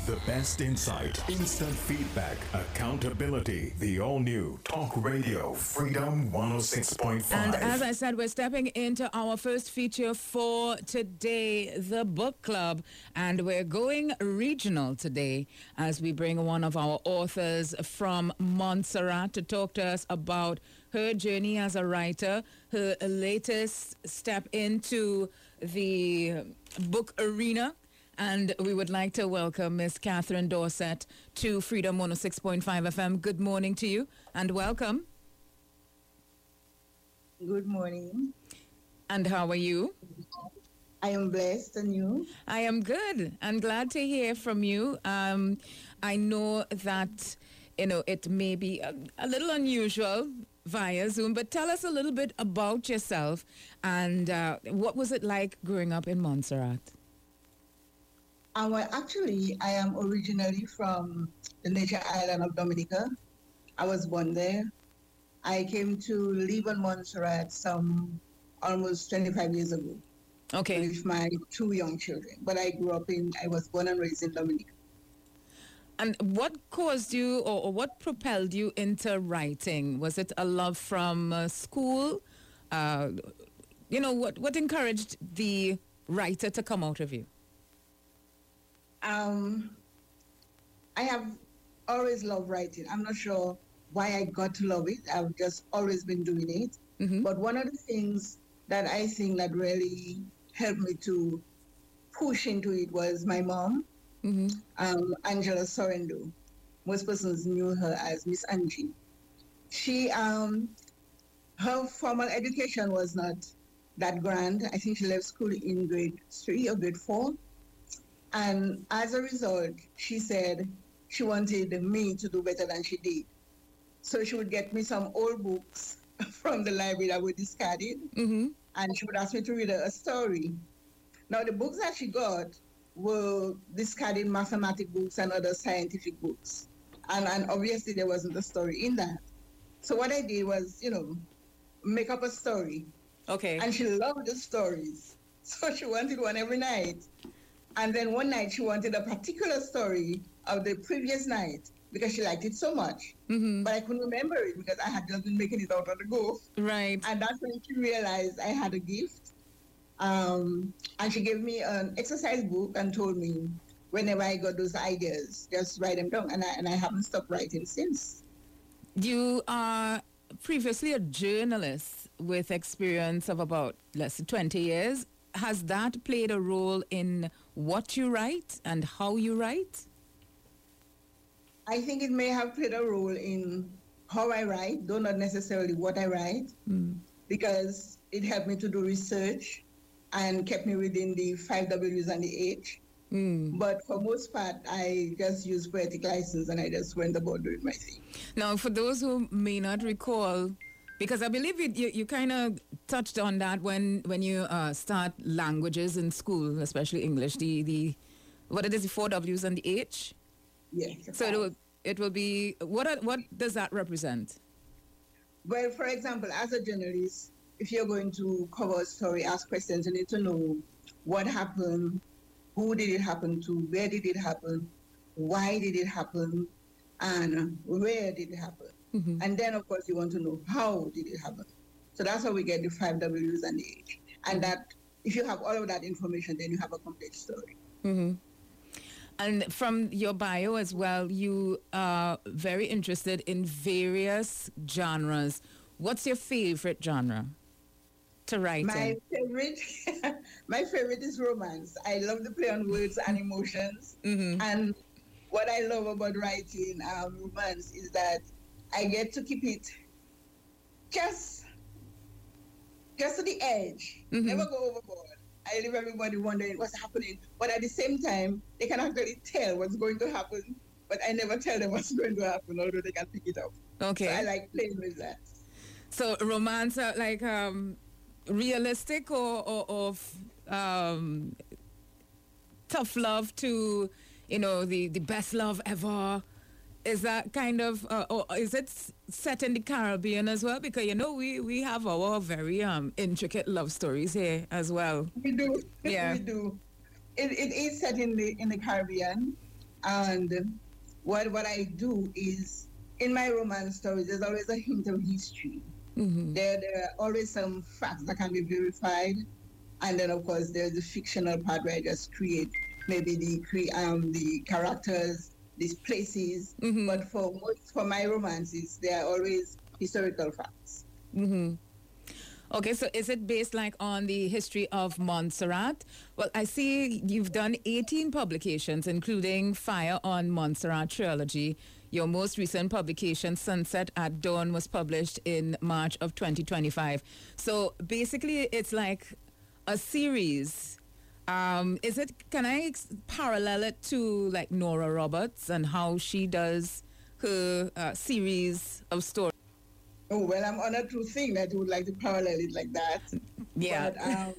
The best insight, instant feedback, accountability. The all-new Talk Radio Freedom 106.5. And as I said, we're stepping into our first feature for today, the book club. And we're going regional today as we bring one of our authors from Montserrat to talk to us about her journey as a writer, her latest step into the book arena. And we would like to welcome Miss Catherine Dorsett to Freedom 106.5 FM. Good morning to you and welcome. Good morning. And how are you? I am blessed, and you? I am good. I'm glad to hear from you. I know that, it may be a little unusual via Zoom, but tell us a little bit about yourself and what was it like growing up in Montserrat? Actually, I am originally from the nature island of Dominica. I was born there. I came to live in Montserrat some almost 25 years ago. Okay. With my two young children. But I was born and raised in Dominica. And what caused you or what propelled you into writing? Was it a love from school? What encouraged the writer to come out of you? I have always loved writing. I'm not sure why I got to love it. I've just always been doing it. Mm-hmm. But one of the things that I think that really helped me to push into it was my mom, Angela Sorrendo. Most persons knew her as Miss Angie. She, her formal education was not that grand. I think she left school in grade 3 or grade 4. And as a result, she said she wanted me to do better than she did. So she would get me some old books from the library that were discarded, and she would ask me to read a story. Now, the books that she got were discarded mathematics books and other scientific books. And obviously there wasn't a story in that. So what I did was, make up a story. Okay. And she loved the stories. So she wanted one every night. And then one night she wanted a particular story of the previous night because she liked it so much. Mm-hmm. But I couldn't remember it because I had just been making it out on the go. Right. And that's when she realized I had a gift. And she gave me an exercise book and told me whenever I got those ideas, just write them down. And I haven't stopped writing since. You are previously a journalist with experience of about less than 20 years. Has that played a role in what you write and how you write? I think it may have played a role in how I write, though not necessarily what I write, because it helped me to do research and kept me within the 5 W's and the H. But for most part, I just used poetic license and I just went about doing my thing. Now, for those who may not recall, because I believe you kind of touched on that when you start languages in school, especially English, the 4 W's and the H? Yes. So it will be, what does that represent? Well, for example, as a journalist, if you're going to cover a story, ask questions, you need to know what happened, who did it happen to, where did it happen, why did it happen, and where did it happen. Mm-hmm. And then, of course, you want to know how did it happen. So that's how we get the 5 W's and the H. And that, if you have all of that information, then you have a complete story. Mm-hmm. And from your bio as well, you are very interested in various genres. What's your favorite genre to write in? My favorite is romance. I love the play on words and emotions. Mm-hmm. And what I love about writing romance is that I get to keep it just to the edge. Never go overboard. I leave everybody wondering what's happening. But at the same time, they can actually tell what's going to happen. But I never tell them what's going to happen, although they can pick it up. Okay. So I like playing with that. So romance, like realistic or tough love to, the best love ever. Is that kind of, or is it set in the Caribbean as well? Because, we have our very intricate love stories here as well. We do. Yeah. We do. It is set in the Caribbean. And what I do is, in my romance stories, there's always a hint of history. There are always some facts that can be verified. And then, of course, there's the fictional part where I just create maybe the characters, these places. But for my romances, they are always historical facts. Okay, so is it based like on the history of Montserrat? Well, I see you've done 18 publications, including Fire on Montserrat trilogy. Your most recent publication, Sunset at Dawn, was published in March of 2025. So basically, it's like a series. Can I parallel it to like Nora Roberts and how she does her series of stories? Oh, well, I'm honored to think that you would like to parallel it like that. Yeah. But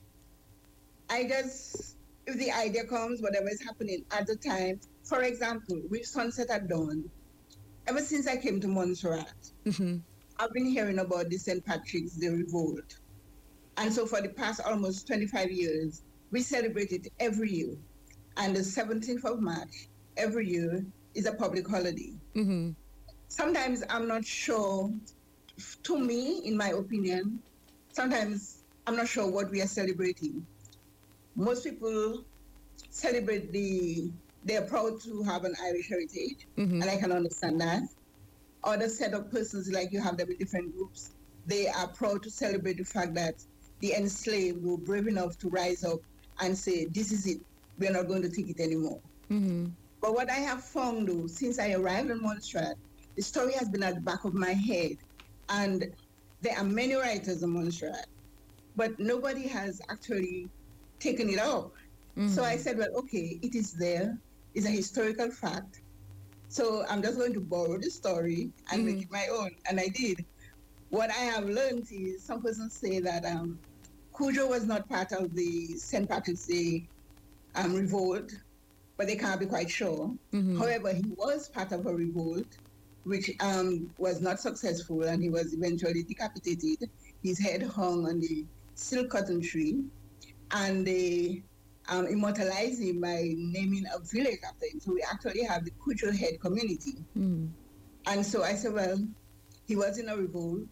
if the idea comes, whatever is happening at the time, for example, with Sunset at Dawn, ever since I came to Montserrat, I've been hearing about the St. Patrick's Day revolt. And so for the past almost 25 years, we celebrate it every year. And the 17th of March every year is a public holiday. Sometimes I'm not sure, to me, in my opinion, sometimes I'm not sure what we are celebrating. Most people celebrate they're proud to have an Irish heritage, and I can understand that. Other set of persons, like you have them in different groups, they are proud to celebrate the fact that the enslaved were brave enough to rise up and say, this is it, we're not going to take it anymore. But what I have found, though, since I arrived in Montserrat, the story has been at the back of my head. And there are many writers in Montserrat, but nobody has actually taken it up. So I said, well, okay, it is there. It's a historical fact. So I'm just going to borrow the story and make it my own. And I did. What I have learned is some persons say that Cudjoe was not part of the St. Patrick's Day revolt, but they can't be quite sure. However, he was part of a revolt, which was not successful, and he was eventually decapitated. His head hung on the silk cotton tree, and they immortalized him by naming a village after him. So we actually have the Cudjoe Head community. And so I said, well, he was in a revolt,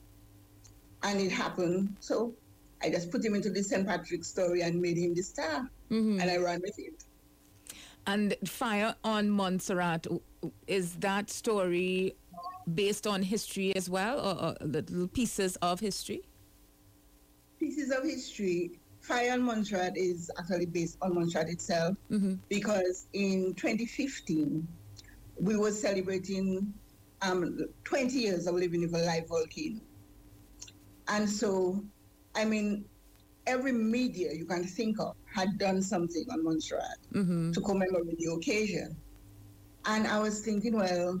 and it happened. So I just put him into the St. Patrick's story and made him the star, and I ran with it. And Fire on Montserrat, is that story based on history as well, or little pieces of history? Pieces of history. Fire on Montserrat is actually based on Montserrat itself, because in 2015, we were celebrating 20 years of living with a live volcano. And so, I mean, every media you can think of had done something on Montserrat to commemorate the occasion. And I was thinking, well,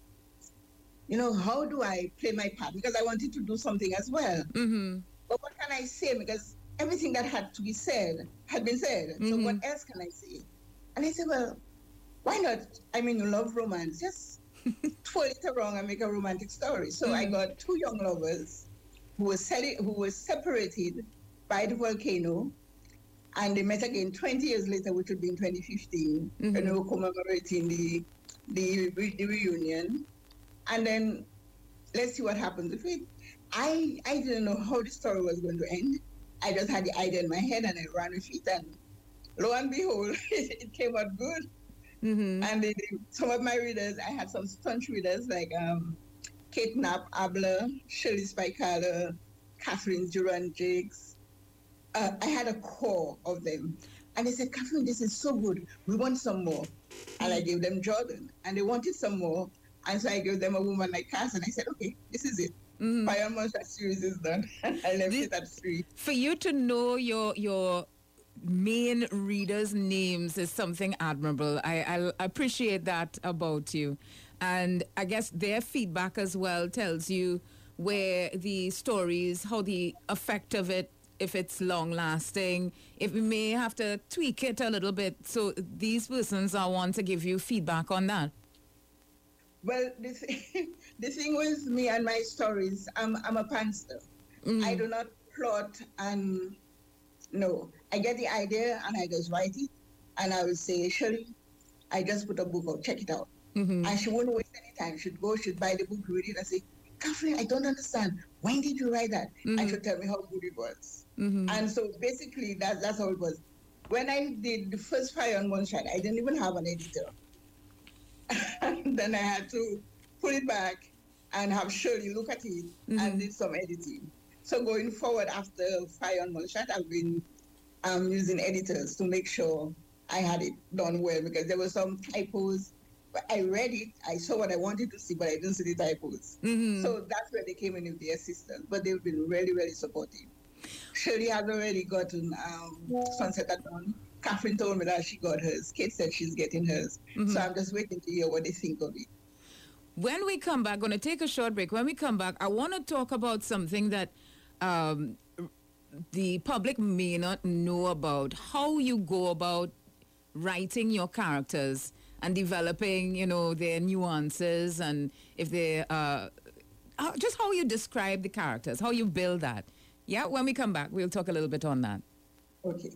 you know, how do I play my part? Because I wanted to do something as well. But what can I say? Because everything that had to be said had been said. So what else can I say? And I said, well, why not? I mean, you love romance. Just twirl it around and make a romantic story. So I got two young lovers who were separated by the volcano, and they met again 20 years later, which would be in 2015, and they were commemorating the reunion. And then let's see what happens with it. I didn't know how the story was going to end. I just had the idea in my head and I ran with it, and lo and behold, it came out good. And some of my readers, I had some staunch readers like Kate Knapp, Abler, Shirley Spicala, Catherine Durant-Jakes. I had a core of them. And they said, Catherine, this is so good. We want some more. And I gave them Jordan. And they wanted some more. And so I gave them A Woman Like Cass. And I said, okay, this is it. Fire on Montserrat series is done. I left it at 3. For you to know your main readers' names is something admirable. I appreciate that about you. And I guess their feedback as well tells you where the stories, how the effect of it, if it's long lasting, if we may have to tweak it a little bit. So these persons are want to give you feedback on that. Well, the thing with me and my stories, I'm a pantser. I do not plot and no. I get the idea and I just write it. And I will say, Shirley, I just put a book out, check it out. And she wouldn't waste any time. She'd go, she'd buy the book, read it, and say, Kathleen, I don't understand. When did you write that? And she'd tell me how good it was. And so basically, that's how it was. When I did the first Fire on Moonshine, I didn't even have an editor. And then I had to put it back and have Shirley look at it and did some editing. So going forward after Fire on Moonshine, I've been using editors to make sure I had it done well, because there were some typos. I read it, I saw what I wanted to see, but I didn't see the typos. So that's where they came in with the assistant. But they've been really, really supportive. Shirley has already gotten Sunset at Dawn. Catherine told me that she got hers. Kate said she's getting hers. So I'm just waiting to hear what they think of it. When we come back, going to take a short break. When we come back, I want to talk about something that the public may not know about, how you go about writing your characters and developing, their nuances, and if they just how you describe the characters, how you build that. Yeah, when we come back, we'll talk a little bit on that. Okay.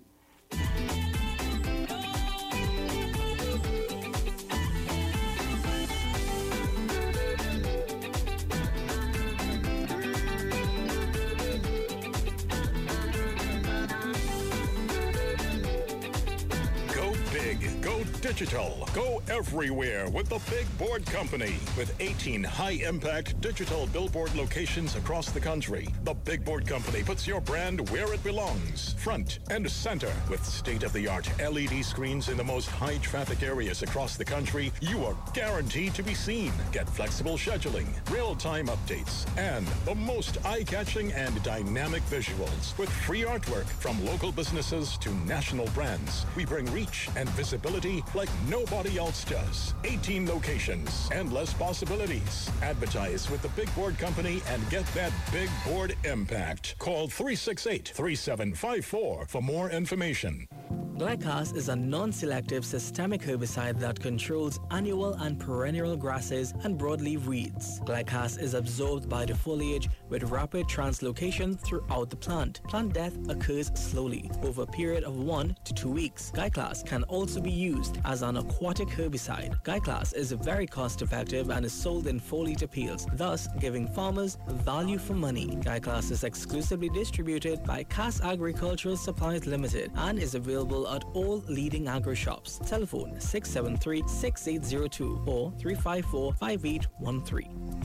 Digital. Go everywhere with the Big Board Company. With 18 high-impact digital billboard locations across the country, the Big Board Company puts your brand where it belongs, front and center. With state-of-the-art LED screens in the most high-traffic areas across the country, you are guaranteed to be seen. Get flexible scheduling, real-time updates, and the most eye-catching and dynamic visuals. With free artwork from local businesses to national brands, we bring reach and visibility like nobody else does. 18 locations, endless possibilities. Advertise with the Big Board Company and get that big board impact. Call 368-3754 for more information. Glycas is a non-selective systemic herbicide that controls annual and perennial grasses and broadleaf weeds. Glycas is absorbed by the foliage with rapid translocation throughout the plant. Plant death occurs slowly over a period of 1 to 2 weeks. Glycas can also be used as an aquatic herbicide. Glycas is very cost-effective and is sold in 4-liter pills, thus giving farmers value for money. Glycas is exclusively distributed by Cass Agricultural Supplies Limited and is available at all leading agro shops. Telephone 673-6802 or 354-5813.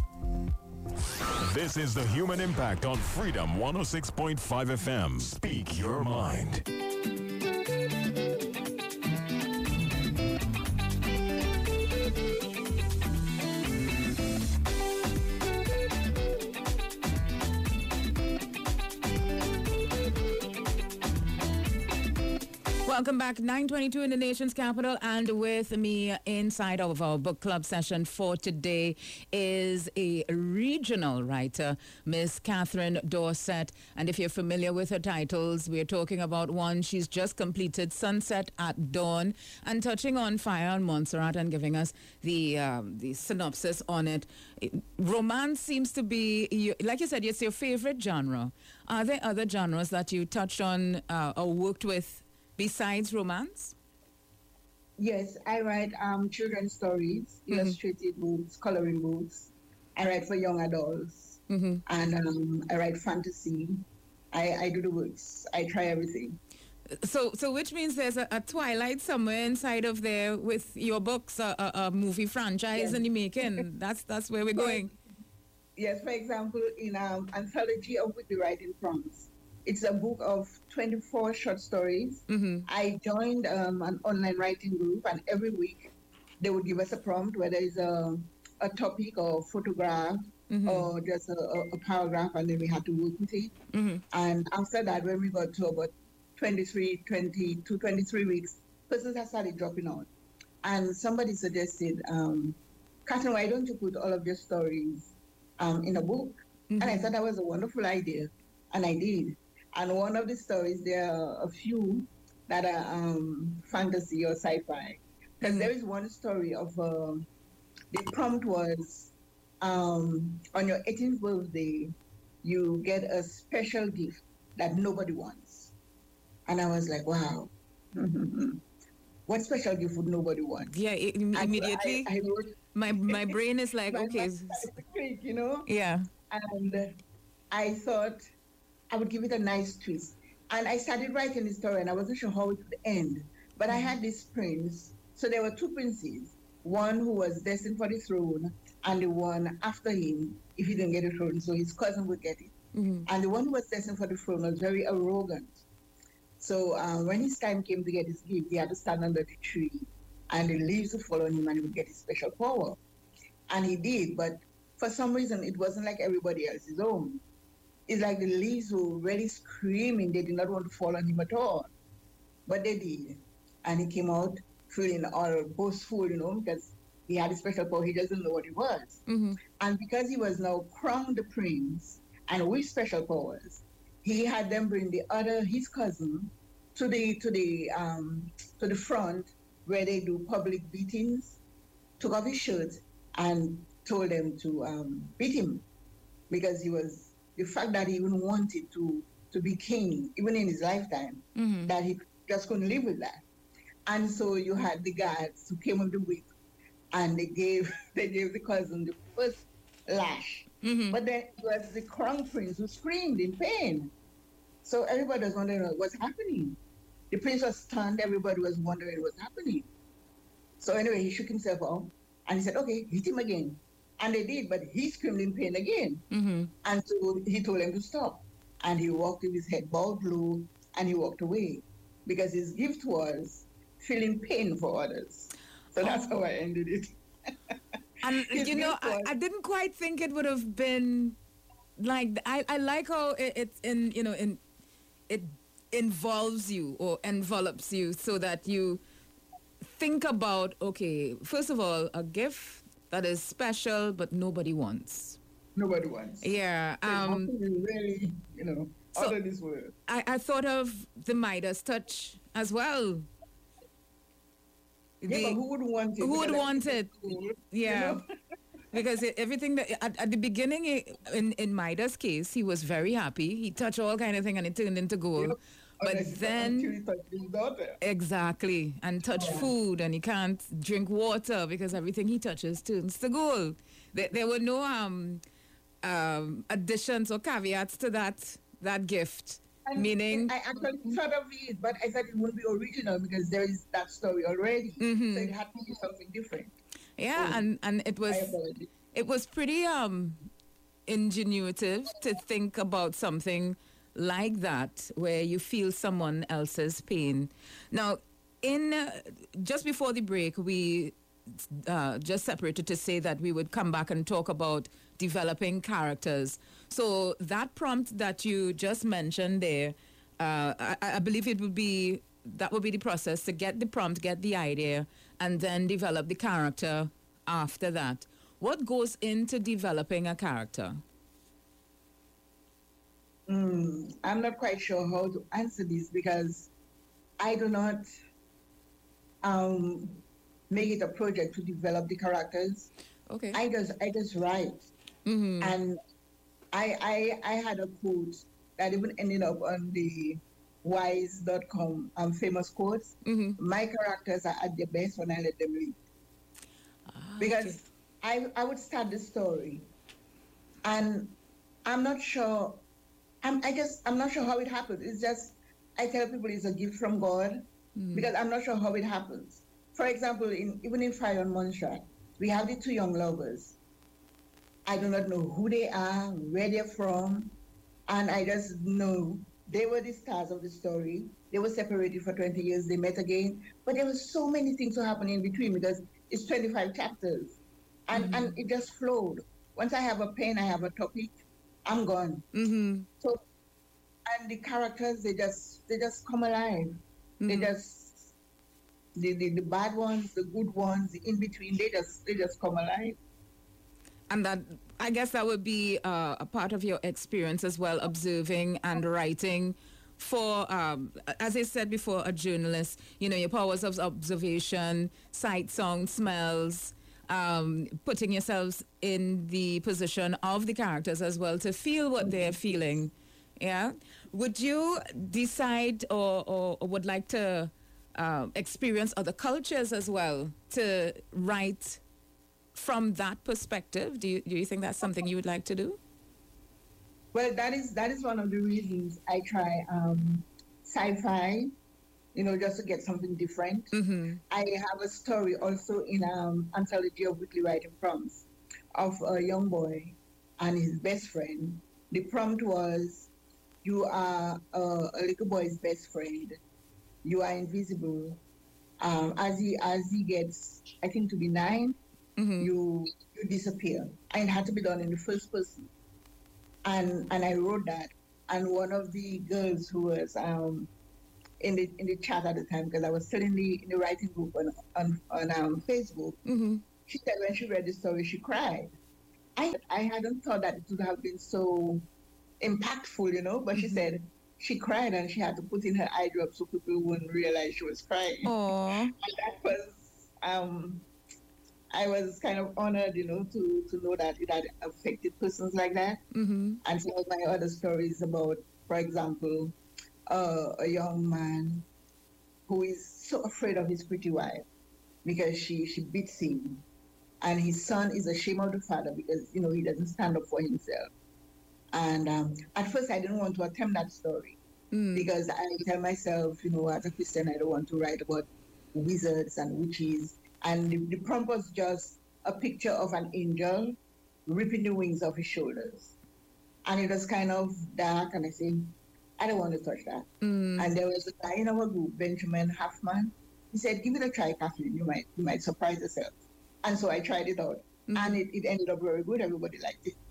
This is the Human Impact on Freedom 106.5 FM. Speak your mind. Welcome back. 9:22 in the nation's capital, and with me inside of our book club session for today is a regional writer, Miss Catherine Dorsett. And if you're familiar with her titles, we're talking about one she's just completed, Sunset at Dawn, and touching on Fire on Montserrat and giving us the synopsis on it. Romance seems to be, like you said, it's your favorite genre. Are there other genres that you touched on or worked with besides romance? Yes, I write children's stories, illustrated books, coloring books. I write for young adults, and I write fantasy. I do the works. I try everything. So which means there's a Twilight somewhere inside of there with your books, a movie franchise in the making. That's where we're going. Yes, for example, in Anthology of Weekly Writing Prompts, it's a book of 24 short stories. I joined an online writing group, and every week they would give us a prompt, whether it's a topic or photograph or just a paragraph, and then we had to work with it. And after that, when we got to about 23 weeks, persons have started dropping out. And somebody suggested, Catherine, why don't you put all of your stories in a book? And I thought that was a wonderful idea, and I did. And one of the stories, there are a few that are fantasy or sci-fi. Because there is one story of, the prompt was, on your 18th birthday, you get a special gift that nobody wants. And I was like, wow. what special gift would nobody want? Yeah, immediately. I wrote, my brain is like, my okay. mind started to click, you know? Yeah. And I thought I would give it a nice twist. And I started writing the story, and I wasn't sure how it would end. But I had this prince. So there were two princes, one who was destined for the throne, and the one after him, if he didn't get the throne, so his cousin would get it. And the one who was destined for the throne was very arrogant. So when his time came to get his gift, he had to stand under the tree, and the leaves would fall on him, and he would get his special power. And he did, but for some reason, it wasn't like everybody else's own. It's like the leaves were really screaming. They did not want to fall on him at all. But they did. And he came out feeling all boastful, you know, because he had a special power. He doesn't know what it was. And because he was now crowned the prince and with special powers, he had them bring his cousin, to the front where they do public beatings, took off his shirt and told them to beat him, because the fact that he even wanted to be king, even in his lifetime, that he just couldn't live with that. And so you had the guards who came on the whip, and they gave the cousin the first lash. But then it was the crown prince who screamed in pain. So everybody was wondering what's happening. The prince was stunned. Everybody was wondering what's happening. So anyway, he shook himself off, and he said, okay, hit him again. And they did, but he screamed in pain again. And so he told him to stop. And he walked with his head bowed low, and he walked away, because his gift was feeling pain for others. So that's how I ended it. And, you know, I didn't quite think it would have been like, I like how it's it involves you or envelops you, so that you think about, okay, first of all, a gift that is special but nobody wants. Nobody wants. Yeah. Really, out of this world. I thought of the Midas touch as well. Yeah, but who would want it? Who would want it? Cool, yeah. Because everything that at the beginning, in Midas' case, he was very happy. He touched all kind of thing and it turned into gold. Yep. But then he touched his daughter. Exactly, and touch food, and he can't drink water because everything he touches turns to gold. There were no additions or caveats to that gift. And meaning, I actually thought of it, but I thought it wouldn't be original because there is that story already. So it had to be something different. Yeah, and it was pretty ingenuitive to think about something like that, where you feel someone else's pain. Now, just before the break, we just separated to say that we would come back and talk about developing characters. So that prompt that you just mentioned there, I believe that would be the process, to get the prompt, get the idea, and then develop the character after that. What goes into developing a character? I'm not quite sure how to answer this, because I do not make it a project to develop the characters. Okay. I just write. And I had a quote that even ended up on the wise.com famous quotes. My characters are at their best when I let them lead. Because I would start the story, and I'm not sure. I'm not sure how it happens. It's just, I tell people it's a gift from God, because I'm not sure how it happens. For example, even in Fire on Montserrat, we have the two young lovers. I do not know who they are, where they're from, and I just know they were the stars of the story. They were separated for 20 years, they met again, but there were so many things to happen in between, because it's 25 chapters, and it just flowed. Once I have a pen, I have a topic, I'm gone. So, and the characters, they just come alive. They just, the bad ones, the good ones, the in between, they just come alive. And that, I guess that would be a part of your experience as well, observing and writing for, as I said before, a journalist, your powers of observation, sight, sound, smells, putting yourselves in the position of the characters as well to feel what they're feeling. Yeah. Would you decide or would like to experience other cultures as well to write from that perspective? Do you think that's something you would like to do? Well, that is one of the reasons I try sci-fi, just to get something different. I have a story also in Anthology of Weekly Writing Prompts of a young boy and his best friend. The prompt was, you are a little boy's best friend. You are invisible. As he gets, I think, to be 9, you disappear. And it had to be done in the first person. And I wrote that. And one of the girls who was in the chat at the time, because I was still in the writing group on Facebook, she said when she read the story, she cried. I hadn't thought that it would have been so impactful, but she said she cried and she had to put in her eye drops so people wouldn't realize she was crying. Aww. And that was, I was kind of honored, to know that it had affected persons like that. And some of my other stories about, for example, a young man who is so afraid of his pretty wife because she beats him. And his son is ashamed of the father because, he doesn't stand up for himself. And at first, I didn't want to attempt that story because I tell myself, as a Christian, I don't want to write about wizards and witches. And the prompt was just a picture of an angel ripping the wings off his shoulders. And it was kind of dark, and I said, I don't want to touch that. And there was a guy in our group, Benjamin Hoffman. He said, give it a try, Kathleen. You might surprise yourself. And so I tried it out. And it ended up very good. Everybody liked it.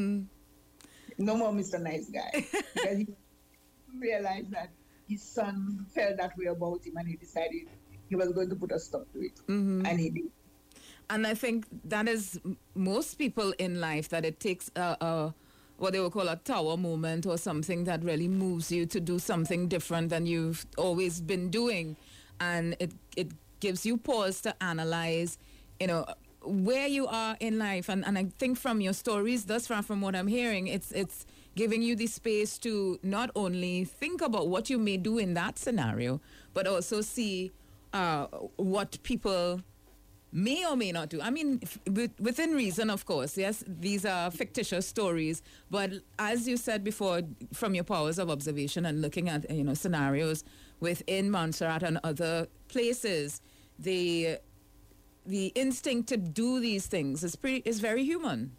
No more Mr. Nice Guy. Because he realized that his son felt that way about him, and he decided he was going to put a stop to it. And he did. And I think that is most people in life, that it takes what they would call a tower moment or something that really moves you to do something different than you've always been doing. And it gives you pause to analyze, where you are in life. And I think from your stories thus far, from what I'm hearing, it's giving you the space to not only think about what you may do in that scenario, but also see what people may or may not do. I mean, within reason, of course. Yes, these are fictitious stories. But as you said before, from your powers of observation and looking at, scenarios within Montserrat and other places, the instinct to do these things is very human.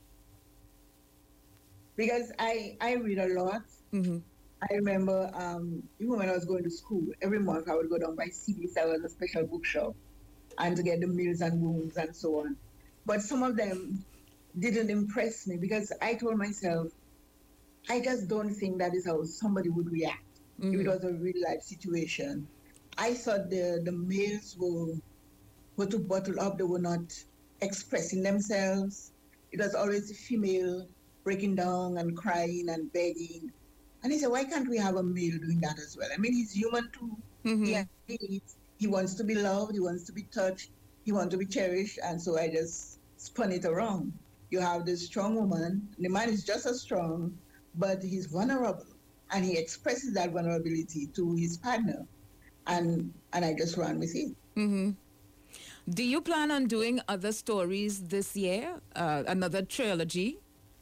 Because I read a lot. I remember even when I was going to school, every month I would go down by CB's. There was a special bookshop, and to get the Mills and Wounds and so on. But some of them didn't impress me because I told myself, I just don't think that is how somebody would react if it was a real life situation. I thought the males were to bottle up. They were not expressing themselves. It was always the female breaking down and crying and begging. And he said, why can't we have a male doing that as well? I mean, he's human too. He wants to be loved. He wants to be touched. He wants to be cherished. And so I just spun it around. You have this strong woman. The man is just as strong, but he's vulnerable. And he expresses that vulnerability to his partner. And I just ran with it. Do you plan on doing other stories this year? Another trilogy?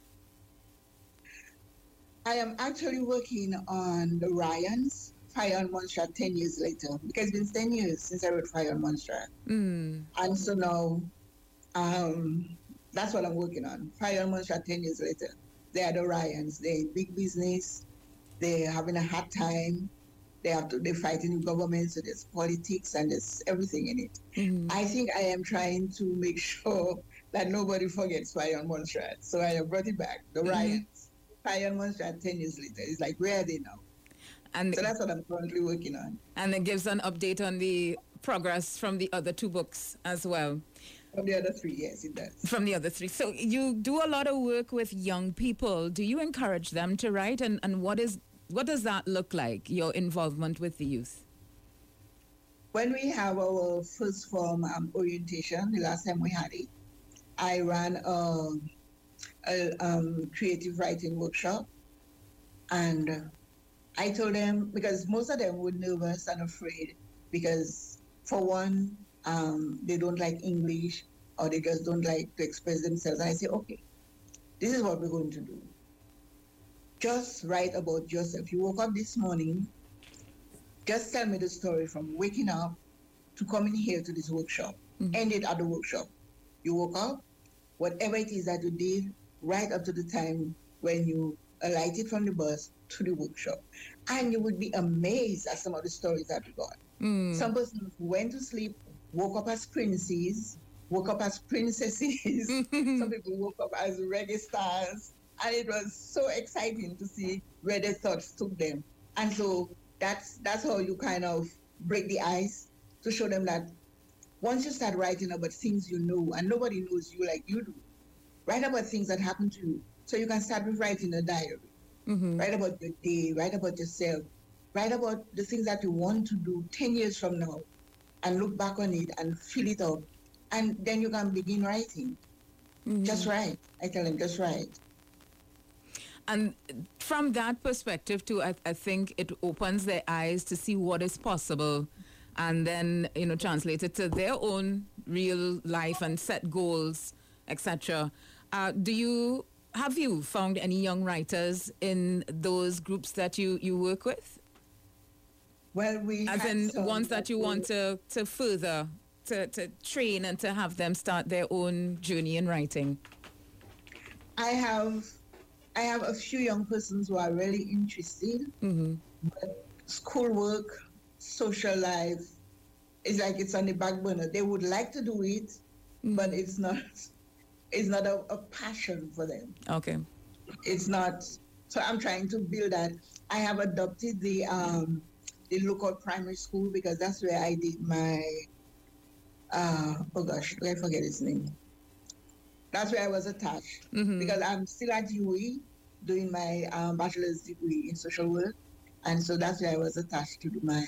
I am actually working on the Ryans, Fire on Montserrat 10 years later, because it's been 10 years since I wrote Fire on Montserrat. And so now, that's what I'm working on. Fire on Montserrat 10 years later. They are the Ryans. They're in big business. They're having a hard time. They're fighting the government, so there's politics and there's everything in it. I think I am trying to make sure that nobody forgets Fire on Montserrat. So I have brought it back, the Ryans. Fire on Montserrat 10 years later. It's like, where are they now? And so that's what I'm currently working on. And it gives an update on the progress from the other 2 books as well. From the other 3, yes, it does. From the other 3. So you do a lot of work with young people. Do you encourage them to write? And what does that look like, your involvement with the youth? When we have our first form orientation, the last time we had it, I ran a creative writing workshop. And I told them, because most of them were nervous and afraid because for one, they don't like English or they just don't like to express themselves. And I say, okay, this is what we're going to do. Just write about yourself. You woke up this morning, just tell me the story from waking up to coming here to this workshop. Ended at the workshop. You woke up, whatever it is that you did, right up to the time when you alighted from the bus to the workshop. And you would be amazed at some of the stories that we got. Some persons went to sleep, woke up as princes, woke up as princesses. Some people woke up as reggae stars. And it was so exciting to see where their thoughts took them. And so that's how you kind of break the ice to show them that once you start writing about things you know, and nobody knows you like you do, write about things that happen to you. So you can start with writing a diary. Write about your day, write about yourself, write about the things that you want to do 10 years from now, and look back on it and fill it up. And then you can begin writing. Just write. I tell them, just write. And from that perspective too, I think it opens their eyes to see what is possible, and then, translate it to their own real life and set goals, etc. Have you found any young writers in those groups that you work with? Well, as in ones that you want to further, to train and to have them start their own journey in writing? I have a few young persons who are really interested, but schoolwork, social life, is like it's on the back burner. They would like to do it, but it's not a passion for them. Okay. It's not. So I'm trying to build that. I have adopted the local primary school because that's where I did my, I forget his name. That's where I was attached because I'm still at UWI doing my bachelor's degree in social work. And so that's where I was attached to do my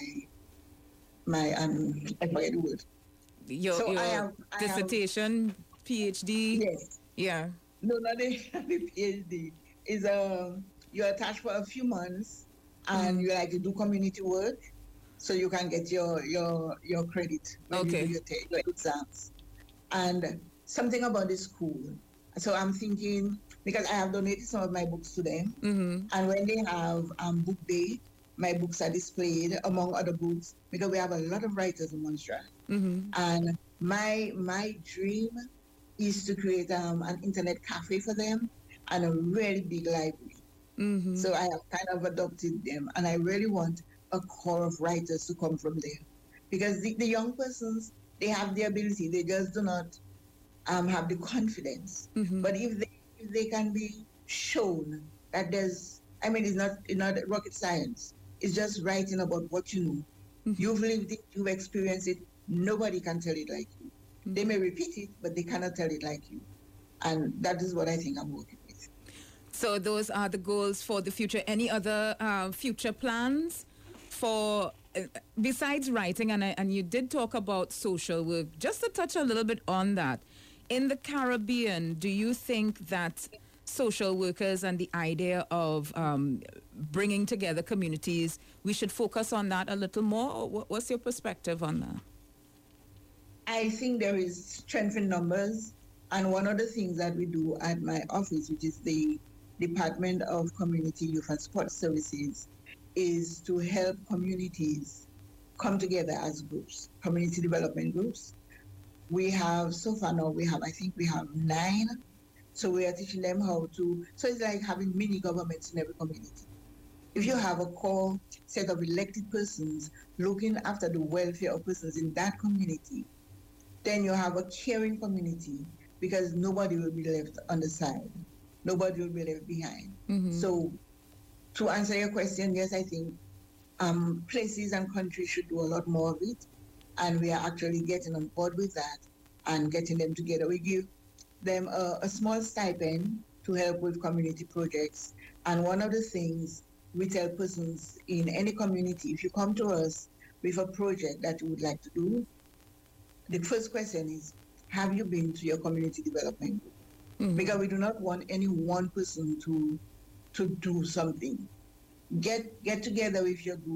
I forget the word. Your dissertation, PhD? Yes. Yeah. No, not the PhD. Is you're attached for a few months and you like to do community work so you can get your credit when you do your exams. And something about the school. So I'm thinking, because I have donated some of my books to them, and when they have book day, my books are displayed among other books because we have a lot of writers in Montreal. And my dream is to create an internet cafe for them and a really big library. So I have kind of adopted them, and I really want a core of writers to come from there because the young persons, they have the ability, they just do not have the confidence. But if they can be shown that it's not rocket science. It's just writing about what you know. You've lived it, you've experienced it. Nobody can tell it like you. They may repeat it, but they cannot tell it like you. And that is what I think I'm working with. So those are the goals for the future. Any other future plans for, besides writing, and you did talk about social work, just to touch a little bit on that. In the Caribbean, do you think that social workers and the idea of bringing together communities, we should focus on that a little more? What's your perspective on that? I think there is strength in numbers. And one of the things that we do at my office, which is the Department of Community Youth and Sports Services, is to help communities come together as groups, community development groups. We have, so far now, I think we have 9. So we are teaching them how to, so it's like having mini governments in every community. If you have a core set of elected persons looking after the welfare of persons in that community, then you have a caring community because nobody will be left on the side. Nobody will be left behind. So to answer your question, yes, I think places and countries should do a lot more of it. And we are actually getting on board with that and getting them together. We give them a small stipend to help with community projects. And one of the things we tell persons in any community, if you come to us with a project that you would like to do, the first question is, have you been to your community development group? Because we do not want any one person to do something. Get together with your group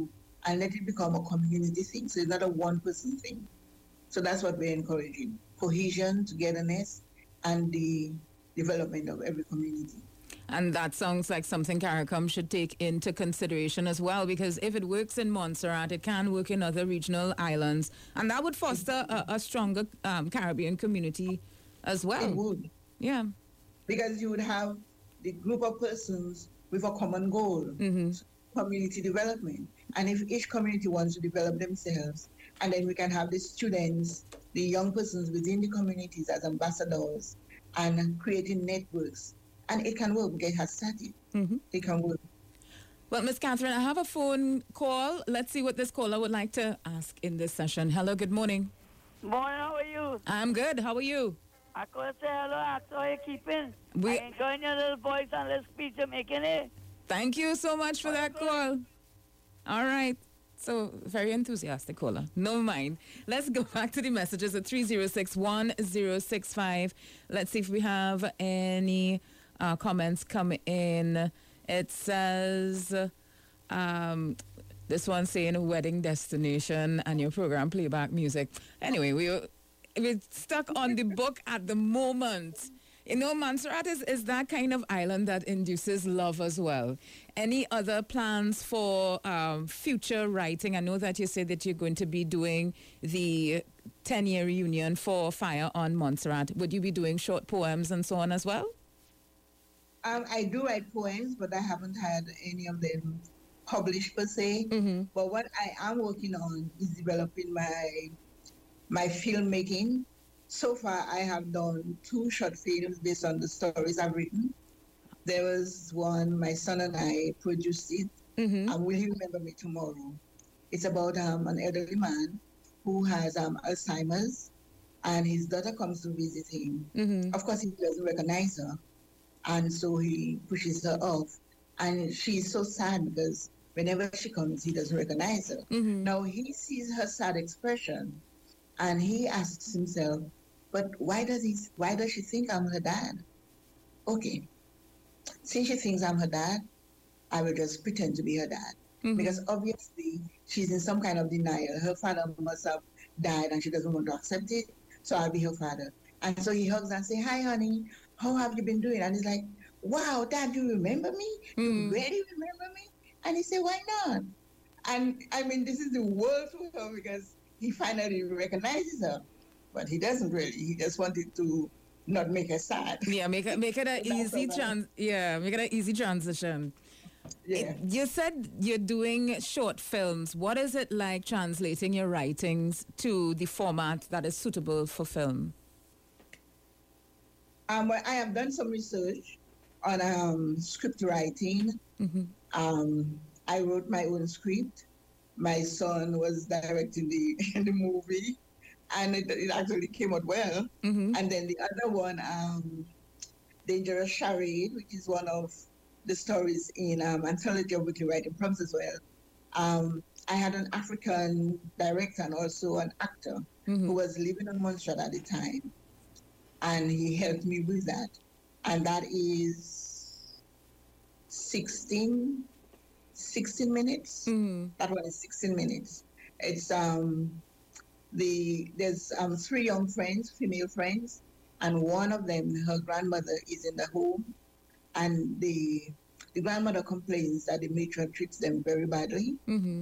and let it become a community thing. So it's not a one-person thing. So that's what we're encouraging: cohesion, togetherness, and the development of every community. And that sounds like something CARICOM should take into consideration as well, because if it works in Montserrat, it can work in other regional islands, and that would foster a stronger Caribbean community as well. It would. Yeah. Because you would have the group of persons with a common goal, community development. And if each community wants to develop themselves, and then we can have the students, the young persons within the communities as ambassadors and creating networks. And it can work. It has started. It can work. Well, Ms. Catherine, I have a phone call. Let's see what this caller would like to ask in this session. Hello, good morning. Morning, how are you? I'm good. How are you? I could say hello, ask how you keeping. We- I enjoying your little voice and little speech you're making it. Thank you so much for that call. All right. So, very enthusiastic caller. No mind. Let's go back to the messages at 306-1065. Let's see if we have any comments come in. It says, this one saying wedding destination and your program playback music. Anyway, we're stuck on the book at the moment. You know, Montserrat is that kind of island that induces love as well. Any other plans for future writing? I know that you said that you're going to be doing the 10-year reunion for Fire on Montserrat. Would you be doing short poems and so on as well? I do write poems, but I haven't had any of them published per se. But what I am working on is developing my filmmaking. So far, I have done 2 short films based on the stories I've written. There was one, my son and I produced it, and Will You Remember Me Tomorrow? It's about an elderly man who has Alzheimer's, and his daughter comes to visit him. Of course, he doesn't recognize her, and so he pushes her off. And she's so sad because whenever she comes, he doesn't recognize her. Now, he sees her sad expression, and he asks himself, but why does she think I'm her dad? Okay, since she thinks I'm her dad, I will just pretend to be her dad. Because obviously she's in some kind of denial. Her father must have died and she doesn't want to accept it, so I'll be her father. And so he hugs and says, hi, honey, how have you been doing? And he's like, wow, Dad, you remember me? You really remember me? And he said, why not? And I mean, this is the world for her because he finally recognizes her. But he doesn't really. He just wanted to not make her sad. Yeah, make it an easy transition. Yeah. You said you're doing short films. What is it like translating your writings to the format that is suitable for film? Well, I have done some research on script writing. I wrote my own script. My son was directing the movie. And it actually came out well. And then the other one, Dangerous Charade, which is one of the stories in Anthology of Weekly Writing Prompts as well. I had an African director and also an actor who was living on Montserrat at the time. And he helped me with that. And that is 16 minutes. That one is 16 minutes. It's... there's 3 young friends, female friends, and one of them, her grandmother is in the home, and the grandmother complains that the matron treats them very badly.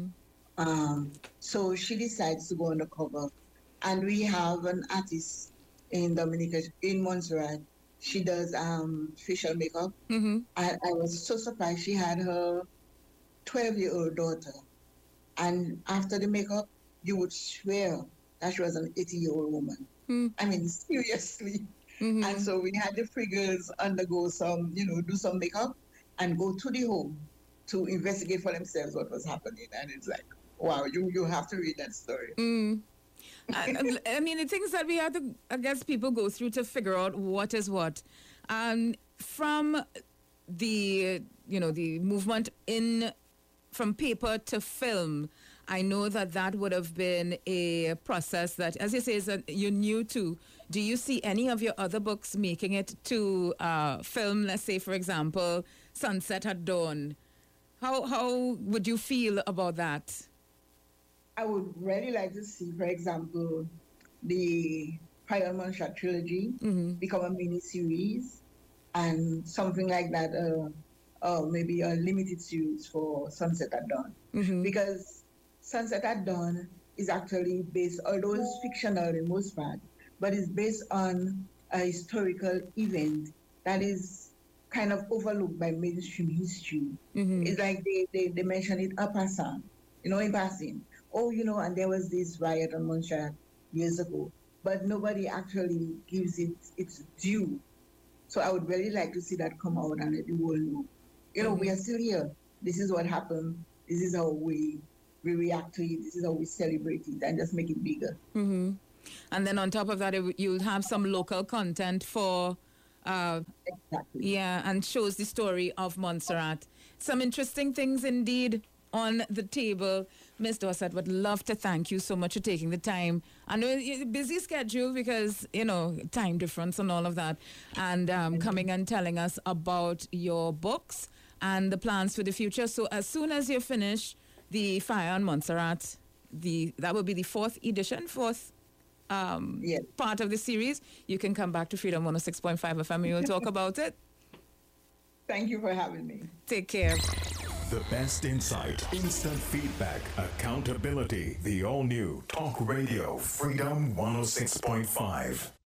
So she decides to go undercover, and we have an artist in Dominica, in Montserrat. She does facial makeup. I was so surprised. She had her 12-year-old daughter, and after the makeup, you would swear that she was an 80-year-old woman. I mean, seriously. And so we had the free girls undergo some, do some makeup and go to the home to investigate for themselves what was happening. And it's like, wow, you have to read that story. I mean, the things that we have to, I guess, people go through to figure out what is what. From the movement from paper to film, I know that would have been a process that, as you say, you're new to. Do you see any of your other books making it to film? Let's say, for example, Sunset at Dawn. How would you feel about that? I would really like to see, for example, the Fire on Montserrat trilogy become a mini series and something like that, maybe a limited series for Sunset at Dawn. Because Sunset at Dawn is actually based, although it's fictional in most part, but it's based on a historical event that is kind of overlooked by mainstream history. It's like they mention it en passant, in passing. Oh, and there was this riot on Montserrat years ago, but nobody actually gives it its due. So I would really like to see that come out and let the world know. We are still here. This is what happened. This is how we react to it. This is how we celebrate it and just make it bigger. And then on top of that, you'll have some local content for... exactly. Yeah, and shows the story of Montserrat. Some interesting things indeed on the table. Ms. Dorsett, would love to thank you so much for taking the time. I know it's a busy schedule because, time difference and all of that. And coming and telling us about your books and the plans for the future. So as soon as you finish the Fire on Montserrat, that will be the fourth part of the series, you can come back to Freedom 106.5 FM and we'll talk about it. Thank you for having me. Take care. The best insight, instant feedback, accountability. The all-new Talk Radio Freedom 106.5.